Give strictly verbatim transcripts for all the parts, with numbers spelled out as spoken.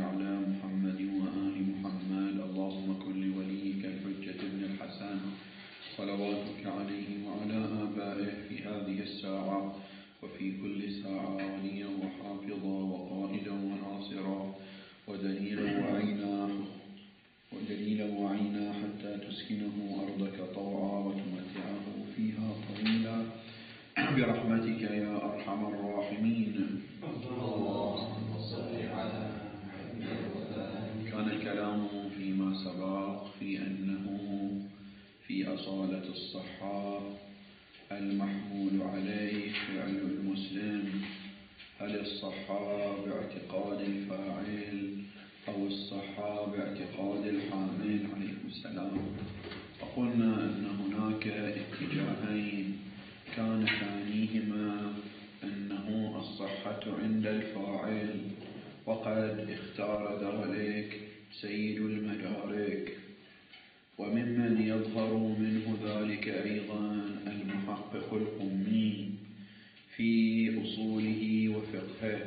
على محمد وآل محمد. اللهم كن لوليك الحجة بن الحسن صلواتك عليه وعلى آبائه في هذه الساعة وفي كل ساعة وليا وحافظا وقائدا وناصرا ودليلا وعينا ودليلا وعينا حتى تسكنه أرضك طوعا وتمتعه فيها طويلا برحمتك يا أرحم الراحمين. اللهم صل على محمد. كان الكلام فيما سبق في أنه في أصالة الصحة المحمول عليه فعل المسلم، هل الصحة باعتقاد الفاعل أو الصحة باعتقاد الحامل عليه السلام؟ وقلنا أن هناك اتجاهين، كان ثانيهما أنه الصحة عند الفاعل، وقد اختار ذلك سيد المدارك، وممن يظهر منه ذلك أيضا المحقق القمي في أصوله وفقهه،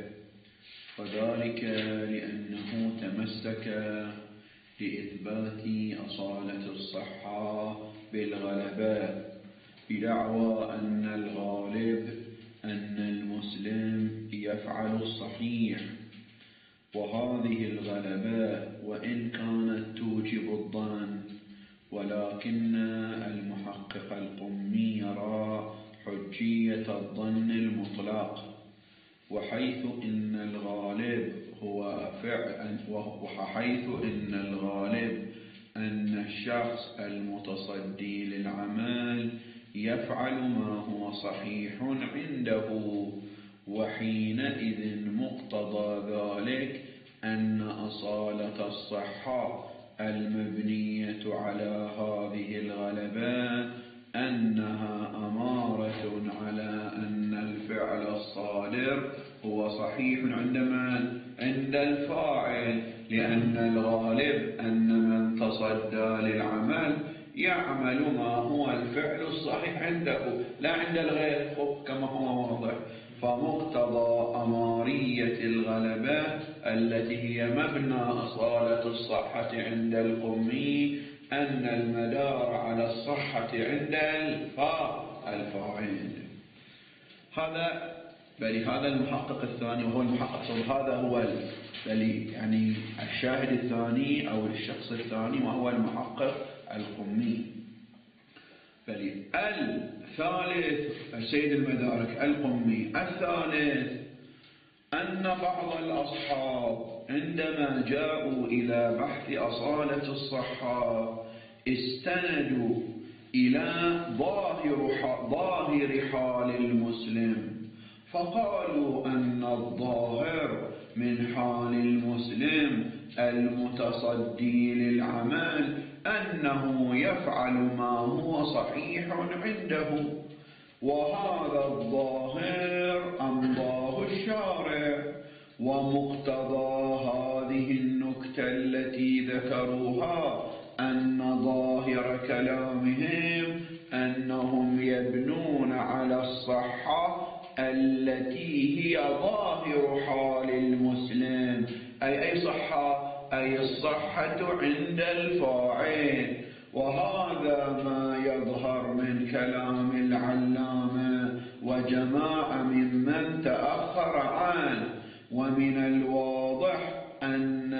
وذلك لأنه تمسك لإثبات أصالة الصحة بالغلبة بدعوى أن الغالب أن المسلم يفعل الصحيح، وهذه الغلبة وإن كانت توجب الظن، ولكن المحقق القمي يرى حجية الظن المطلق، وحيث إن الغالب هو فعل وحيث إن الغالب أن الشخص المتصدي للعمل يفعل ما هو صحيح عنده، وحينئذ مقتضى ذلك أن أصالة الصحة المبنية على هذه الغلبة أنها أمارة على أن الفعل الصادر هو صحيح عند من؟ عند الفاعل، لأن الغالب أن من تصدى للعمل يعمل ما هو الفعل الصحيح عنده لا عند الغير كما هو واضح. فمقتضى أمارية الغلبة التي هي مبنى أصالة الصحة عند القمي أن المدار على الصحة عند الفاعل. هذا بل هذا المحقق الثاني وهو المحقق، هذا هو بل يعني الشاهد الثاني أو الشخص الثاني وهو المحقق القمي. بل الثالث السيد المدارك القمي. الثالث أن بعض الأصحاب عندما جاءوا إلى بحث أصالة الصحة استندوا إلى ظاهر ظاهر حال المسلم، فقالوا أن الظاهر من حال المسلم المتصدي للعمل أنه يفعل ما هو صحيح عنده، وهذا الظاهر أمضاه الشارع، ومقتضى هذه النكتة التي ذكروها أن ظاهر كلامهم أنهم يبنون على الصحة التي هي ظاهر حال المسلم. أي أي صحة؟ أي الصحة عند الفاعل. وهذا ما يظهر من كلام العلامة وجماعة ممن تأخر عنه، ومن الواضح أن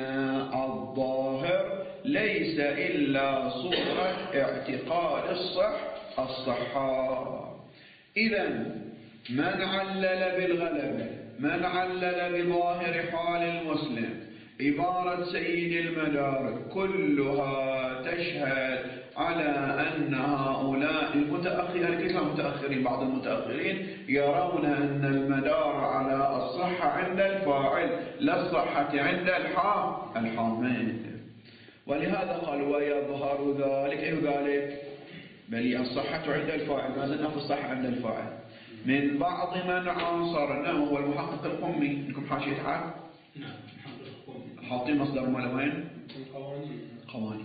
الظاهر ليس إلا صورة اعتقاد الصح الصحة. إذن من علل بالغلبة، من علل بظاهر حال المسلم عبارة سيد المدارك كلها تشهد على أن هؤلاء المتأخرين ليس متأخرين، بعض المتأخرين يرون أن المدار على الصحة عند الفاعل لا الصحة عند الحامل، ولهذا قال ويظهر ذلك أي ذلك بل الصحة عند الفاعل، ما زلنا في الصحة عند الفاعل من بعض من عاصرناه هو المحقق القمي. لكم حاشية عام؟ نعم محقق القمي. حاطين مصدر ماله وين؟ القوانين. قوانين.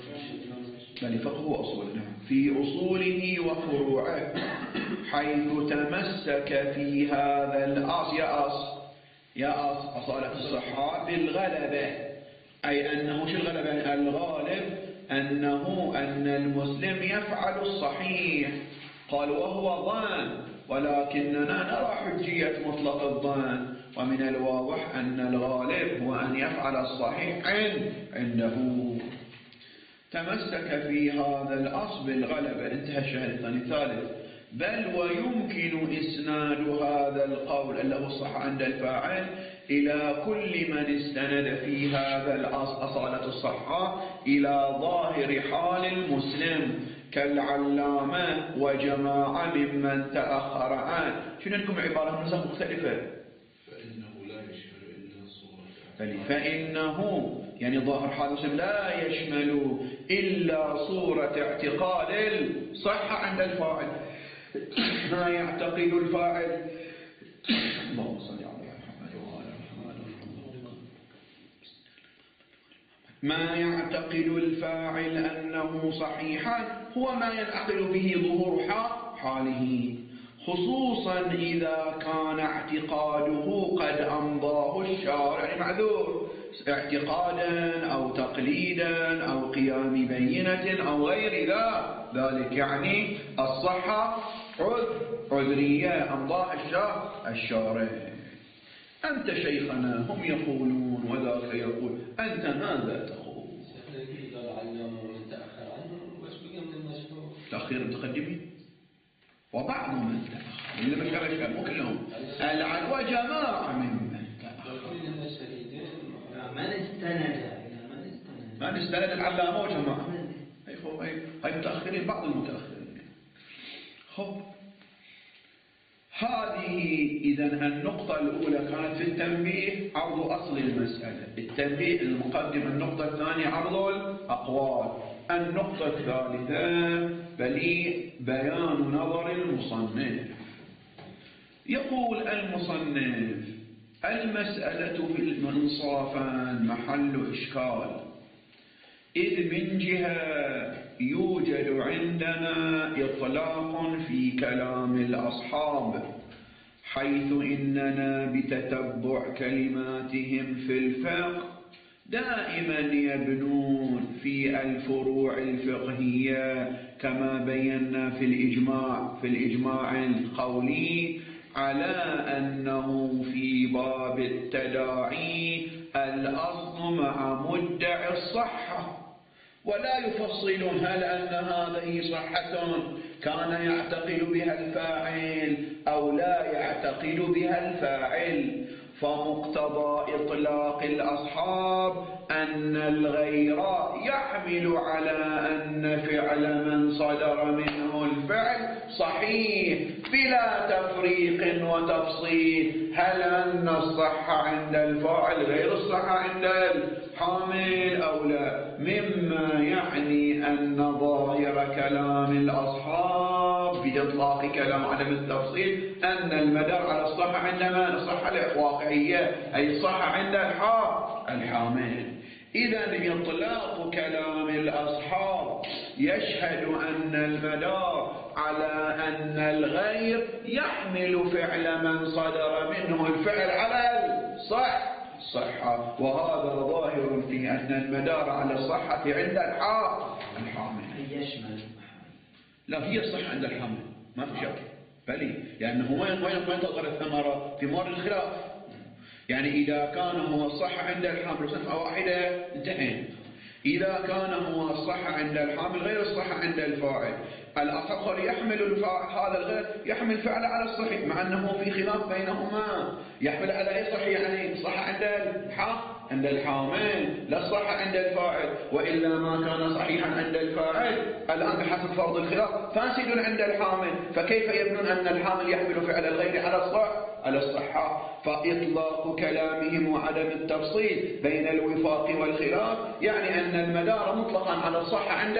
بل فقه وأصول. نعم في أصوله وفروعه، حيث تمسك في هذا الأصل يا أصل يا أصالة الصحة بالغلبة، أي أنه شو الغلبة؟ الغالب أنه أن المسلم يفعل الصحيح. قال وهو ظن، ولكننا نرى حجية مطلق الظن، ومن الواضح أن الغالب هو أن يفعل الصحيح عنده. تمسك في هذا الأصل بالغلبة. انتهى الشهر الثاني. ثالث: بل ويمكن إسناد هذا القول اللي هو الصحة عند الفاعل إلى كل من استند في هذا الأصل أصالة الصحة إلى ظاهر حال المسلم كالعلامة وجماعة ممن تأخر عنه. شنو لكم عبارة نسخ مختلفة؟ فإنه لا يشمل إلا صورة فإنه يعني ظاهر حال المسلم لا يشمل إلا صورة اعتقاد الصحة عند الفاعل، ما يعتقد الفاعل. اللهم صل على محمد وعلى محمد. ما يعتقد الفاعل أنه صحيحا هو ما ينعقد به ظهور حاله، خصوصا إذا كان اعتقاده قد أمضاه الشارع، يعني معذور اعتقادا أو تقليدا أو قيام بينة أو غير ذلك، يعني الصحة عذرية أمضاها الشارع. أنت شيخنا هم يقولون وذاك يقول، أنت ماذا تقول؟ تأخير المتقدمين وبعض من تأخر، اللي مش كذا مو كلهم، العدوى جماعة ممن تأخر. من استند إلى من استند من استند العلامة وجماعة هاي هاي متأخرين، بعض المتأخرين. خب هذه إذن النقطة الأولى كانت في التنبيه عرض أصل المسألة، التنبيه المقدم. النقطة الثانية عرض الأقوال. النقطة الثالثة بلي بيان نظر المصنف. يقول المصنف: المسألة في المنصافان محل إشكال، إذ من جهة يوجد عندنا إطلاق في كلام الأصحاب، حيث إننا بتتبع كلماتهم في الفقه دائما يبنون في الفروع الفقهية كما بينا في الإجماع في الإجماع القولي على أنه في باب التداعي الأصل مع مدعي الصحة، ولا يفصلون هل أن هذه صحة كان يعتقد بها الفاعل أو لا يعتقد بها الفاعل. فمقتضى إطلاق الأصحاب أن الغير يحمل على أن فعل من صدر منه الفعل صحيح بلا تفريق وتفصيل، هل أن الصحة عند الفاعل غير الصحة عند الحامل أو لا، مما يعني أن ظاهر كلام الأصحاب بإطلاق كلام عدم التفصيل أن المدار على الصحة عند من؟ الصحة الواقعية، أي الصحة عند الحامل. إذا إطلاق كلام الأصحاب يشهد أن المدار على أن الغير يحمل فعل من صدر منه الفعل على الصح الصحة، وهذا ظاهر في أن المدار على الصحة عند الحامل. يشمل لا، هي الصحة عند الحامل ما في شك، بلي لأنه وين وين وين تظهر الثمرة في مورد الخلاف. يعني إذا كان هو الصحة عند الحامل صفة واحدة انتهينا. إذا كان هو الصحة عند الحامل غير الصحة عند الفاعل، الأصحاب يحمل الفاعل هذا الغير يحمل فعل على الصحيح، مع أنه في خلاف بينهما. يحمل على أي صحيح؟ يعني الصحة عند الحامل عند الحامل لا الصحة عند الفاعل، وإلا ما كان صحيحا عند الفاعل الآن بحسب فرض الخلاف فاسد عند الحامل، فكيف يبنون أن الحامل يحمل فعل الغير على الصحة على الصحة؟ فإطلاق كلامهم وعدم التفصيل بين الوفاق والخلاف يعني أن المدار مطلقا على الصحة عند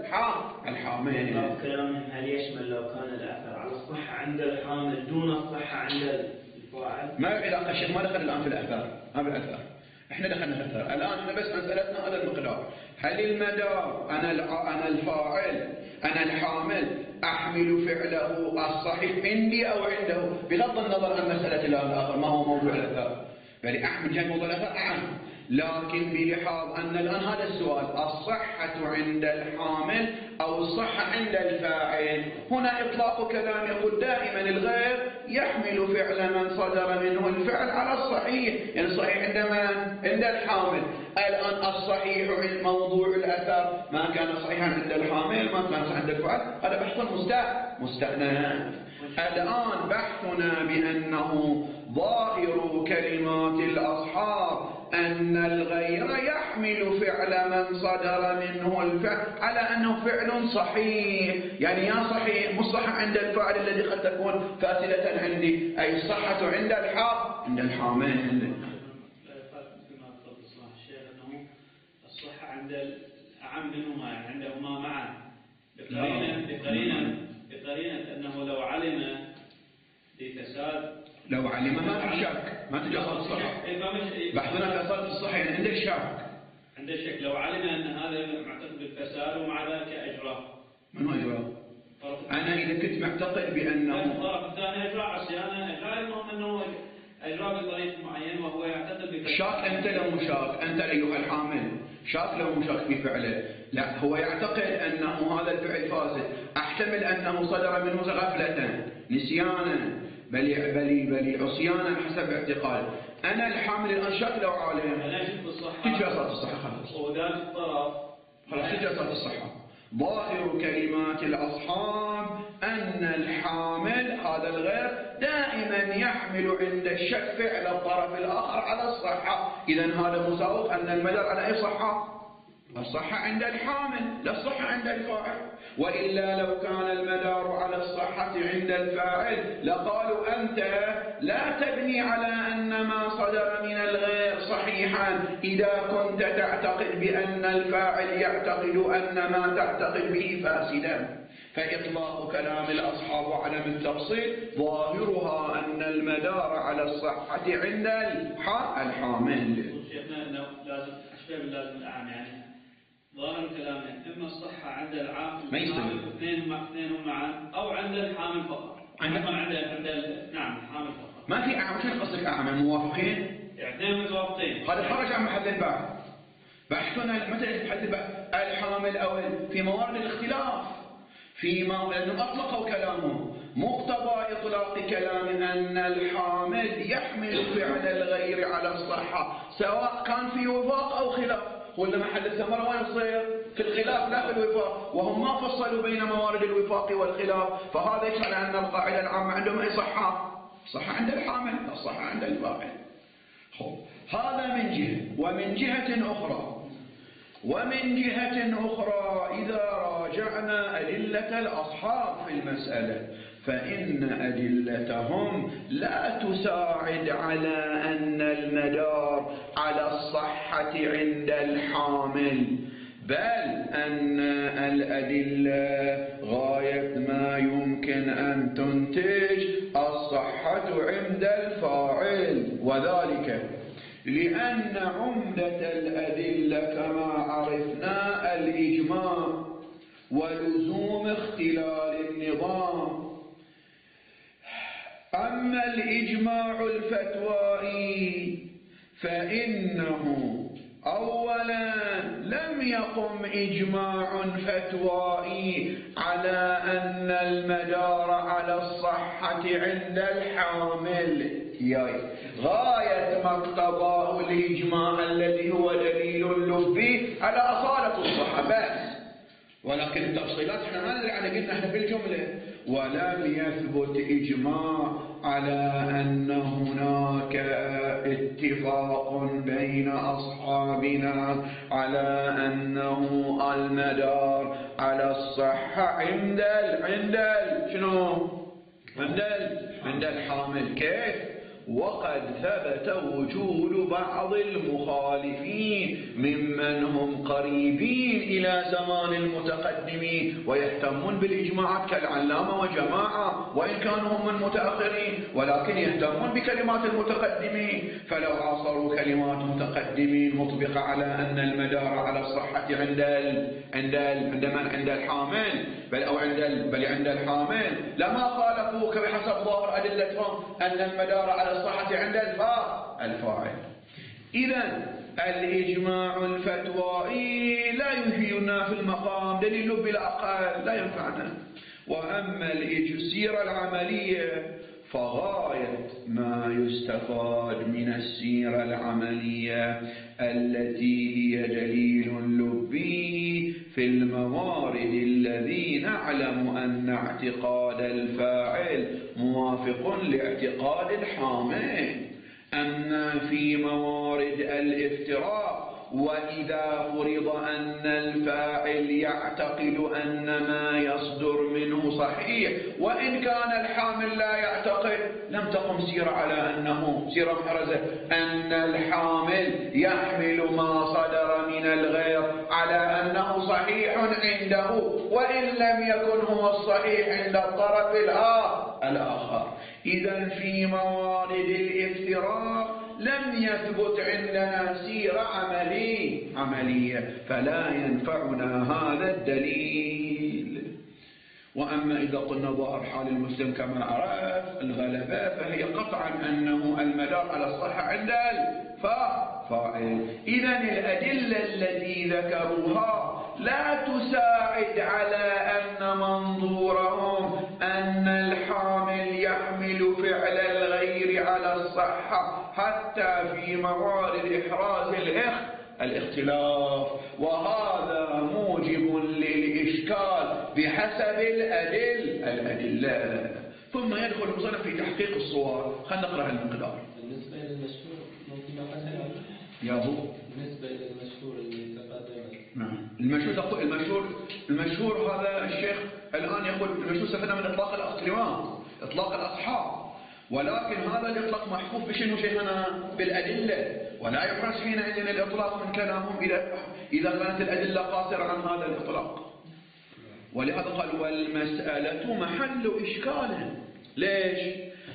الحامل. كلامهم هل يشمل لو كان الأثر على الصحة عند الحامل دون الصحة عند الفاعل؟ ما علاقة الشيخ، ما دخل الآن في الأثر، ما بالأثر، احنا دخلنا في الأثر الآن. احنا بس مسألتنا هذا المقدار، هل المدار أنا أنا الفاعل أنا الحامل أحمل فعله الصحيح عندي أو عنده، بغض النظر عن مسألة الآخر ما هو موضوع الأثر. بل أعم من جهة موضوع الأثر أعم، لكن بلحاظ أن الآن هذا السؤال الصحة عند الحامل أو الصحة عند الفاعل، هنا إطلاق كلام يقول دائما الغير يحمل فعل من صدر منه الفعل على الصحيح، يعني الصحيح عند من؟ عند الحامل. الآن الصحيح عند موضوع الأثر ما كان صحيحا عند الحامل ما كان صحيحا عند الفاعل، هذا بحث مستأنف. الآن بحثنا بأنه ظاهر كلمات الأصحاب أن الغير يحمل فعل من صدر منه الفعل على أنه فعل صحيح، يعني يا صحيح مش صح عند الفاعل الذي قد تكون فاسدة عندي، أي الصحة عند الحق عند الحامل. الصحة عند الأعم منهما، يعني عندهما معا، بقرينة بقرينة بقرينة أنه لو علم بفساد، لو علم ما في شك، ما تجي صارت الصحة. بحثنا في صارت الصحة يعني عند الشك، عند الشك لو علم أن هذا معتقد بالفساد ومع ذلك أجراه. من هو أجراه؟ أنا إذا كنت معتقد بأنه الطرف الثاني أجراه عصيانة، أجراه المهم أنه أجراه بطريقة معينة وهو يعتقد بالفساد. شاك أنت لو مشاك، أنت أيها الحامل شاك لو مشاك في فعله، لا هو يعتقد أنه هذا الفعل فاسد، أحتمل أنه صدر منه غفلة نسيانا بل بل بل عصيانا حسب اعتقاد. أنا الحامل الآن شاك لو عالم أنا أشوف الصحة تجي أصابت الصحة خلاص، وذاك الطرف خلاص تجي أصابت الصحة. ظاهر كلمات الأصحاب أن الحامل هذا الغير دائما يحمل عند الشك فعل الطرف الآخر على الصحة، إذا هذا مساوق أن المدار على أي صحة؟ الصحة عند الحامل لا الصحة عند الفاعل، وإلا لو كان المدار على الصحة عند الفاعل لقالوا أنت لا تبني على أن ما صدر من الغير صحيحا إذا كنت تعتقد بأن الفاعل يعتقد أن ما تعتقد به فاسدا. فإطلاق كلام الأصحاب وعدم التفصيل ظاهرها أن المدار على الصحة عند الحامل. شيخنا أنه لازم أشبه باللازم الأعم، يعني ظاهر كلامنا إما الصحة عند العاقل ما يصير اثنين اثنين معا أو عند الحامل فقط. عند عند عند نعم الحامل فقط. ما في أعم. شو قصدك أعم؟ موافقين؟ يعني اثنين متوافقين. هذا خرج عن محل البحث. بحثنا مثلا محل البحث الحامل أو في موارد الاختلاف، فيما لأنهم أطلقوا كلامهم مقتضى إطلاق كلام أن الحامل يحمل فعل الغير على الصحة سواء كان في وفاق أو خلاف، ولا محل الثمرة وين يصير؟ في الخلاف لا في الوفاق، وهم ما فصلوا بين موارد الوفاق والخلاف، فهذا يشعر أن القاعدة العامة عندهم أي صحة؟ صحة عند الحامل لا صحة عند الفاعل. هذا من جهة. ومن جهة أخرى ومن جهة أخرى إذا راجعنا أدلة الأصحاب في المسألة فإن أدلتهم لا تساعد على أن المدار على الصحة عند الحامل، بل أن الأدلة غاية ما يمكن أن تنتج الصحة عند الفاعل، وذلك لأن عمدة الأدلة كما عرفنا الإجماع ولزوم اختلال النظام. أما الإجماع الفتوائي فإنه أولا لم يقم إجماع فتوائي على أن المدار على الصحة عند الحامل، يعني غاية ما اقتضاه الإجماع الذي هو دليل لفظي على أصالة الصحة بس، ولكن التفصيلات احنا ما ندري عنها، قلنا احنا في الجملة ولم يثبت إجماع على أن هناك اتفاق بين أصحابنا على أنه المدار على الصحة عند ال عند ال شنو؟ عند ال عند الحامل. كيف؟ وقد ثبت وجود بعض المخالفين ممن هم قريبين إلى زمان المتقدمين ويهتمون بالإجماعات كالعلامة وجماعة، وإن كانوا هم من متأخرين ولكن يهتمون بكلمات المتقدمين، فلو عاصروا كلمات متقدمين مطبقة على أن المدار على الصحة عند ال عند ال عند من عند الحامل بل أو عند ال بل عند الحامل لما خالفوك بحسب ظاهر أدلتهم أن المدار على الصحة عند الفاعل الفاعل. إذا الإجماع الفتوائي لا يفيدنا في المقام، دليل بالأقل لا ينفعنا. وأما السيرة العملية فغاية ما يستفاد من السيرة العملية التي هي دليل لبي في الموارد الذي نعلم أن اعتقاد الفاعل موافق لاعتقاد الحامل. أما في موارد الافتراء وإذا فرض أن الفاعل يعتقد أن ما يصدر منه صحيح وإن كان الحامل لا يعتقد، لم تقم سيرة على أنه سيرة محرزة أن الحامل يحمل ما صدر من الغير على أنه صحيح عنده وإن لم يكن هو الصحيح عند الطرف الآخر. إذا في موارد الافتراء لم يثبت عندنا سيرة عملية عملية فلا ينفعنا هذا الدليل. وأما إذا قلنا ظاهر حال المسلم كما عرف الغلبة فهي قطعا أنه المدار على الصحة عند الفاعل. إذا الأدلة التي ذكروها لا تساعد على أن منظورهم أن الحامل يحمل فعل الغير على الصحة حتى في موارد إحراز الاختلاف، وهذا موجب للإشكال بحسب الأدل الأدلة. ثم يدخل المصنف في تحقيق الصور. خلينا نقرأ المقدار. بالنسبة للمشهور ممكن نقصر يا هو بالنسبة للمشهور اللي تقدم. نعم المشهور تقول المشهور المشهور هذا الشيخ الآن يقول المشهور استفدنا من إطلاق الأقربان إطلاق الأصحاب، ولكن هذا الإطلاق محفوظ بشنو شيخنا؟ بالأدلة، ولا يحرز حينئذ الإطلاق من كلامهم إذا إذا كانت الأدلة قاصرة عن هذا الإطلاق. ولهذا قال والمسألة محل إشكال. ليش؟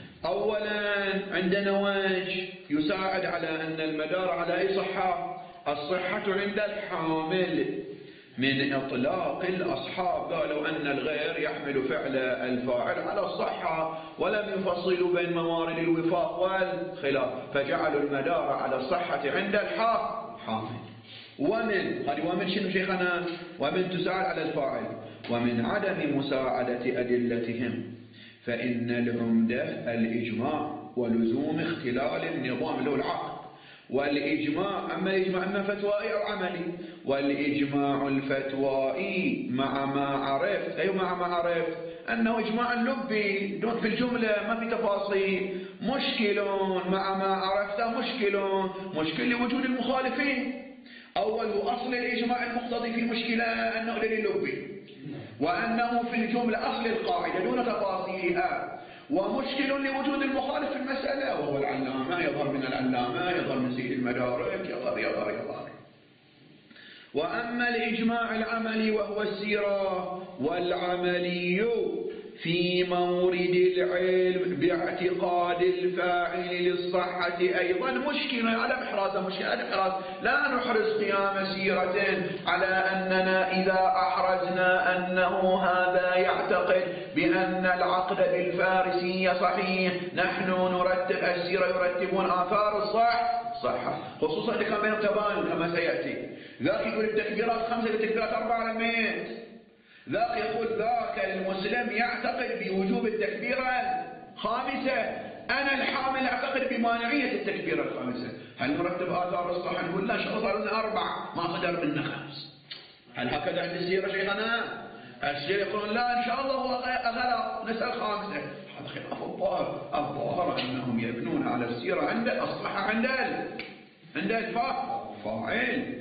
أولا عندنا وجه يساعد على أن المدار على أي صحة؟ الصحة عند الحامل من إطلاق الأصحاب. قالوا أن الغير يحمل فعل الفاعل على الصحة ولم يفصلوا بين موارد الوفاق والخلاف فجعلوا المدار على الصحة عند الحامل. ومن هذه ومن شنو شيخنا؟ ومن تساعد على الفاعل. ومن عدم مساعدة أدلتهم فإن العمدة الإجماع ولزوم اختلال النظام له العقد. والإجماع أما الإجماع أما فتوائي أو عملي، والإجماع الفتوائي مع ما عرفت أي مع ما عرفت أنه إجماع لبي دون في الجملة ما في تفاصيل، مشكل مع ما عرفته مشكل مشكل لوجود المخالفين. أول أصل الإجماع المقتضي في مشكلة أنه دليل لبي، وأنه في الجملة أصل القاعدة دون تفاصيلها، ومشكل لوجود المخالف في المسألة وهو العلامة، يظهر من العلامة يظهر من سيد المدارك يظهر يظهر يظهر. وأما الإجماع العملي وهو السيرة والعملي في مورد العلم باعتقاد الفاعل للصحة أيضا مشكلة على إحراز مشكلة على إحراز. لا نحرز قيام سيرة على أننا إذا أحرزنا أنه هذا يعتقد بأن العقد بالفارسية صحيح نحن نرتب السيرة يرتبون آثار الصح صحة، خصوصا اللي كان بينهم تباين كما سيأتي. ذاك يقول التكبيرات خمسة التكبيرات أربعة لميت، ذاك يقول ذاك المسلم يعتقد بوجوب التكبيرة الخامسة، أنا الحامل أعتقد بمانعية التكبيرة الخامسة. هل نرتب آثار الصحة؟ نقول لا، إن شاء الله صار لنا أربعة ما صدر منا خمس. هل هكذا عند السيرة شيخنا؟ السيرة يقولون لا إن شاء الله هو غلط نسأل خامسة. هذا خلاف الظاهر. الظاهر أنهم يبنون على السيرة عند الصحة عند عند الفاعل.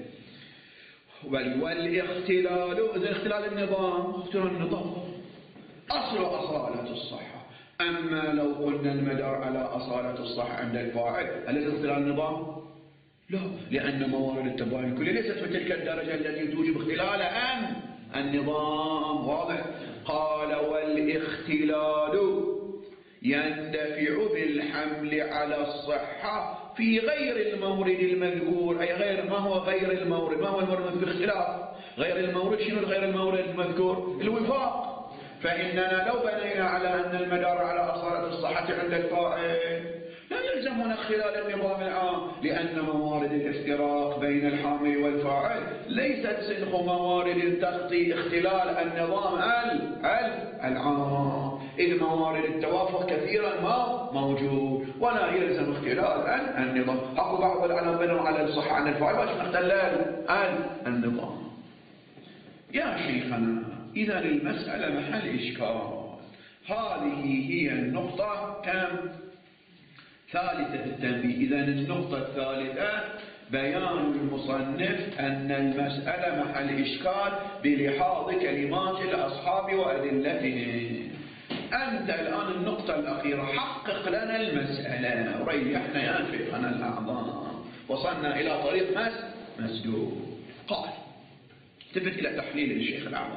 والاختلال إذا اختلال النظام اختلال النظام أصل أصالة الصحة. أما لو قلنا المدار على أصالة الصحة عند الفاعل هل اختلال النظام؟ لا، لأن موارد التباين الكلية ليست في تلك الدرجة التي توجب اختلال أم النظام. واضح؟ قال والاختلال يندفع بالحمل على الصحة في غير المورد المذكور. أي غير ما هو غير المورد؟ ما هو المورد المذكور؟ اختلاف غير المورد. شنو غير المورد المذكور؟ الوفاق. فإننا لو بنينا على أن المدار على أصالة الصحة عند الفاعل لا يلزم هنا خلال النظام العام، لأن موارد الافتراق بين الحامل والفاعل ليست صدق موارد تغطي اختلال النظام العام، إذ موارد التوافق كثيرا ما موجود ولا يلزم اختلال النظام. أكو بعض العلم بنوا على الصحة عن الفاعل باش اختلال النظام. يا شيخنا إذا المسألة محل إشكال. هذه هي النقطة كم؟ ثالثة التنبيه. إذا النقطة الثالثة بيان المصنف أن المسألة محل إشكال بلحاظ كلمات الأصحاب وأدلتهم. أنت الآن النقطة الأخيرة حقق لنا المسألة وريحنا يا شيخنا الأعظم، وصلنا إلى طريق مس مسدود. قال التفت إلى تحليل الشيخ الأعظم.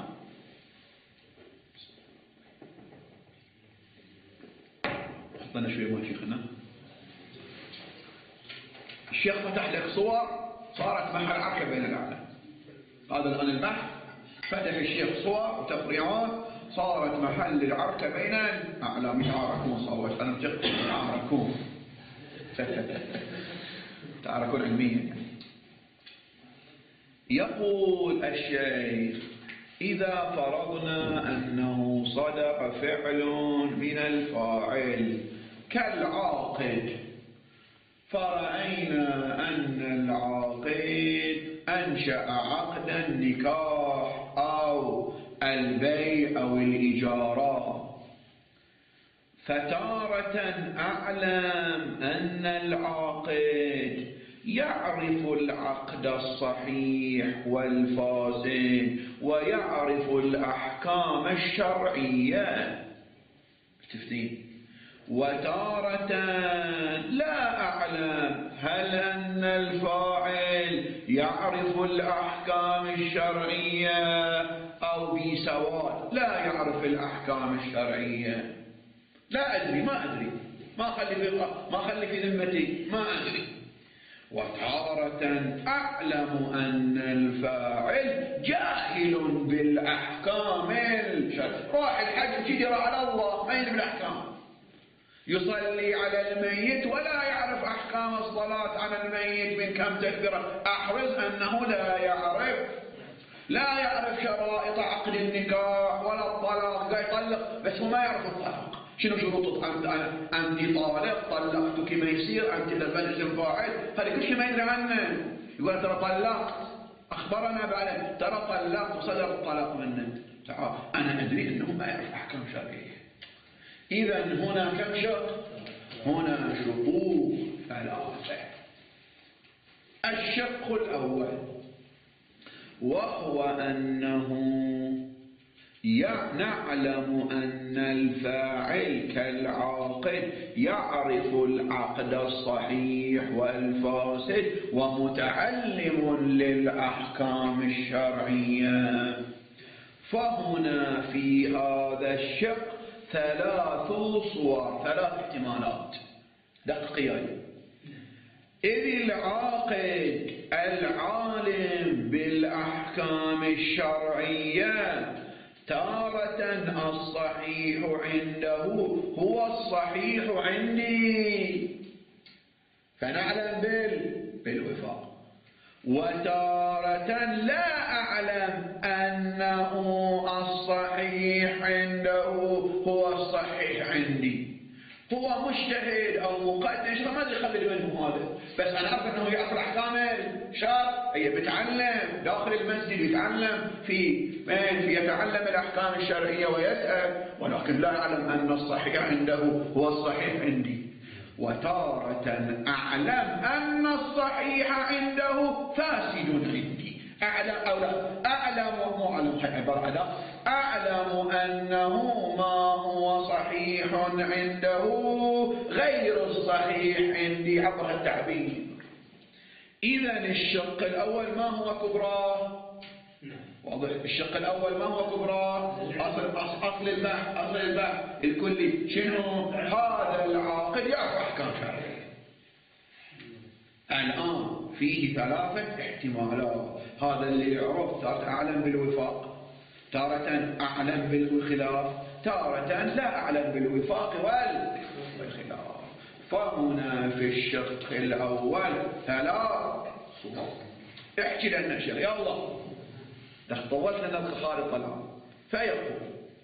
حطنا شوية ما شيخنا. الشيخ فتح لك صور صارت محل عركة بين الأعلام. هذا الآن البحث فتح الشيخ صور وتفريعات صارت محل العركة بين الأعلام. مش عاركون صوت أنا بتقل عاركون تعاركون علميا. يقول الشيخ إذا فرضنا أنه صدق فعل من الفاعل كالعاقد، فرأينا أن العاقد أنشأ عقد النكاح أو البيع أو الإجارة، فتارة أعلم أن العاقد يعرف العقد الصحيح والفاسد ويعرف الأحكام الشرعية تفتين، وتارة لا أعلم هل أن الفاعل يعرف الأحكام الشرعية أو بسواء لا يعرف الأحكام الشرعية. لا أدري، ما أدري، ما خلي في ما خلي في ذمتي، ما أدري. وتارة أعلم أن الفاعل جاهل بالأحكام الشرعية. راح الحج يجرى على الله ما يدري بالأحكام، يصلي على الميت ولا يعرف أحكام الصلاة على الميت من كم تكبيرة. أحرز أنه لا يعرف لا يعرف شرائط عقد النكاح ولا الطلاق. قاعد يطلق بس هو ما يعرف الطلاق. شنو شروط؟ أنت طالق، طلقتك ما يصير، أنت تبني اسم فاعل، هذا كل شيء ما يدري عنه. يقول ترى طلقت، أخبرنا بعد ترى طلقت وصدر الطلاق منك. تعال أنا أدري أنه ما يعرف أحكام شرعية. إذا هنا كم شق؟ هنا شقوق ثلاثة. الشق الأول وهو أنه نعلم أن الفاعل كالعاقد يعرف العقد الصحيح والفاسد ومتعلم للأحكام الشرعية. فهنا في هذا الشق ثلاث صور، ثلاث احتمالات دقيقة. إذ العاقد العالم بالأحكام الشرعية تارة الصحيح عنده هو الصحيح عندي فنعلم بالوفاق، وتارة لا أعلم أنه الصحيح عنده هو الصحيح عندي. هو مجتهد أو مقدس فما أدري يخلي منه هذا، بس أنا أعرف أنه يعرف الأحكام الشرع. هي بيتعلم داخل المسجد، يتعلم في من يتعلم الأحكام الشرعية ويسأل، ولكن لا أعلم أن الصحيح عنده هو الصحيح عندي. وتارة أعلم أن الصحيح عنده فاسد عندي. أعلم أو لا أعلم مو أعلم عبارة أعلم أنه ما هو صحيح عنده غير الصحيح عندي عبر التعبير. إذن الشق الأول ما هو كبرى؟ واضح. الشق الأول ما هو كبرى؟ أصل أصل البحث أصل البحث الكلي شنو؟ هذا العاقد يعرف أحكام شرعية. الآن فيه ثلاثة احتمالات. هذا اللي يعرف تارة أعلم بالوفاق، تارة أعلم بالخلاف، تارة لا أعلم بالوفاق والخلاف. فهنا في الشق الأول ثلاث صور. احكي لنا شيء يلا طولت لنا الخارطة الآن. فيقول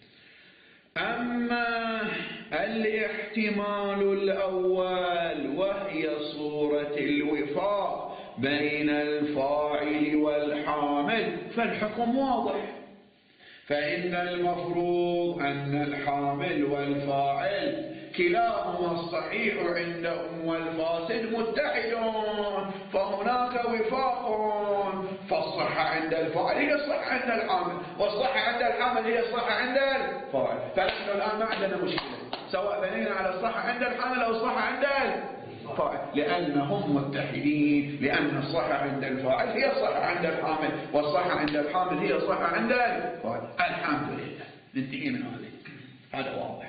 أما الاحتمال الأول وهي صورة الوفاق بين الفاعل والحامل فالحكم واضح، فإن المفروض أن الحامل والفاعل كلاهما الصحيح عندهم والفاسد متحدون، فهناك وفاق، فالصحة عند الفاعل هي الصحة عند الحامل، والصحة عند الحامل هي الصحة عند الفاعل. فنحن الآن ما عندنا مشكلة سواء بنينا على الصحة عند الحامل أو الصحة عند الفاعل، لأنهم متحدين، لأن الصحة عند الفاعل هي الصحة عند الحامل، والصحة عند الحامل هي الصحة عند الفاعل. الحمد لله ننتهي من هذا، هذا واضح.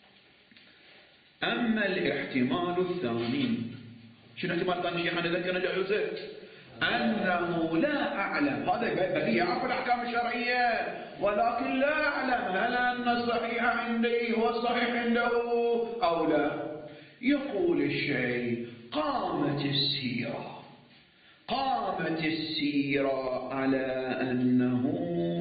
أما الاحتمال الثاني، شنو الاحتمال الثاني شيخ؟ أنا ذكر نجا يوسف أنه لا أعلم، هذا بقي يعرف الأحكام الشرعية ولكن لا أعلم هل أن الصحيح عندي هو الصحيح عنده أو لا. يقول الشيء قامت السيرة قامت السيرة على أنه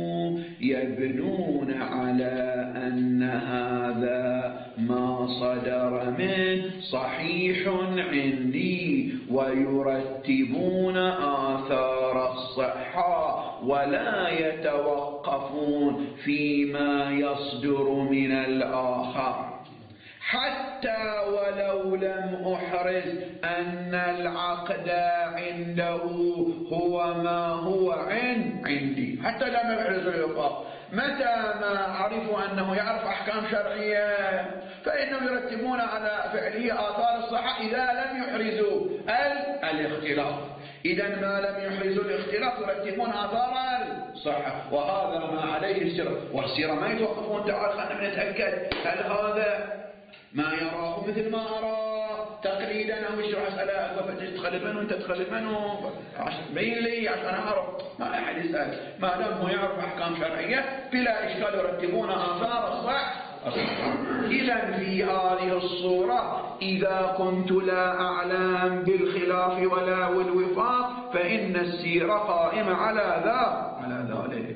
يبنون على أن هذا ما صدر من صحيح عندي ويرتبون آثار الصحة ولا يتوقفون فيما يصدر من الآخر، حتى ولو لم أحرز أن العقد عنده هو ما هو عن عندي، حتى لم يحرز الوفاق. متى ما عرفوا أنه يعرف أحكام شرعية فإنهم يرتبون على فعله آثار الصحة إذا لم يحرزوا الاختلاف. إذا ما لم يحرزوا الاختلاف يرتبون آثار الصحة، وهذا ما عليه السيرة. والسيرة ما يتوقفون تعال خلينا نتأكد هل هذا ما يراه مثل ما أرى تقليدا أو يشرح أسأله تدخل منه أنت تدخل منه عشان بين لي عشان أعرف، ما أحد يسأل. ما دام هو يعرف أحكام شرعية بلا إشكال يرتبون آثار الصح. إذا في هذه الصورة إذا كنت لا أعلم بالخلاف ولا والوفاق فإن السيرة قائمة على ذا على ذلك.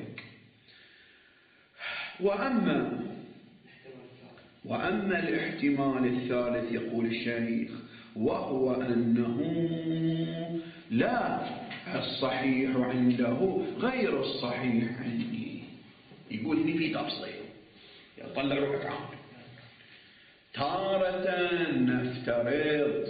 وأما وأما الاحتمال الثالث يقول الشيخ وهو أنه لا الصحيح عنده غير الصحيح عندي. يقول لي في تفصيل يطلع روحك عنه. تارة نفترض